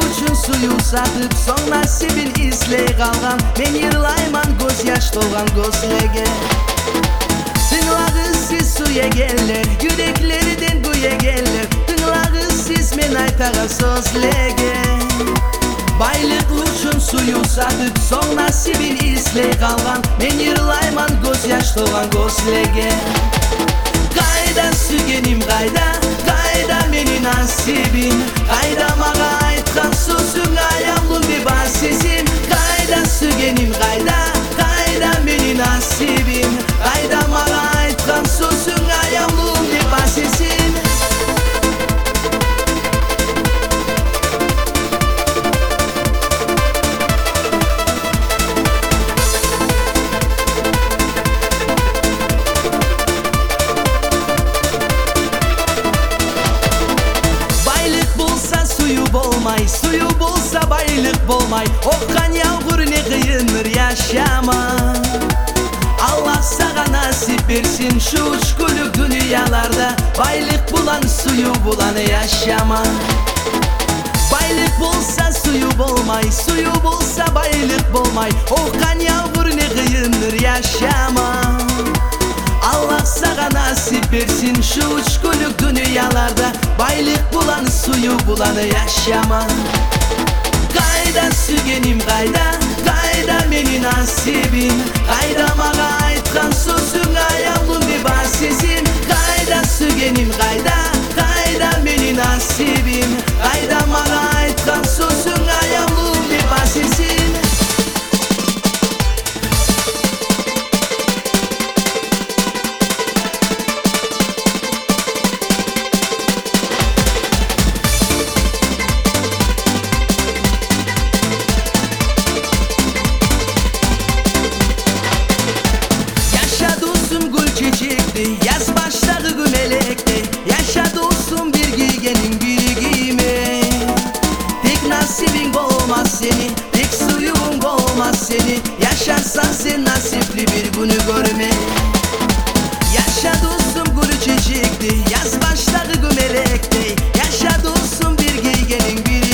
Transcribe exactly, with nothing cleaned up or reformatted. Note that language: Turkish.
uchun suyu satıp son nasibin izley kalgan. Men yırlayman göz yaş dolgan gözlege. Tınlağı siz suya geller, yüreklerden buya geller. Tınlağı siz men aytağa sözlege. Baylık uchun suyu satıp son nasibin izley kalgan. Men yırlayman göz yaş dolgan gözlege. Kayda sügenim kayda, kayda meni nasibim. Kayda mağa aytkan sözün ayamlım bir basizim. Kayda sügenim kayda, kayda meni nasibim. Kayda mağa aytkan sözün ayamlım bir basizim. Bolmay, suyu bolsa baylık bolmay. Okkan yağmur ne kıyınır yaşama. Allah sana nasip versin şu uçkuluk dünyalarda. Baylık bulan suyu bulan yaşama. Baylık bolsa suyu bolmay, suyu bolsa baylık bolmay. Okkan yağmur ne kıyınır yaşama. Allah sana nasip versin şu uçkuluk dünyalarda. Baylık bulan suyu bulanı yaşama. Kayda sügenim kayda, kayda meni nasibim. Kayda mağa aytkan sözün ayamlım bir basizim. Kayda sügenim kayda, kayda meni nasibim. Kayda mağa aytkan sözün ayamlım bir basizim. Yaz başladı gümelekte. Yaşa dostum bir giygenin biri giyme. Tek nasibin olmaz seni, tek suyun olmaz seni. Yaşarsan sen nasipli bir günü görme. Yaşa dostum gülü çiçekti. Yaz başladı gümelekte. Yaşa dostum bir giygenin biri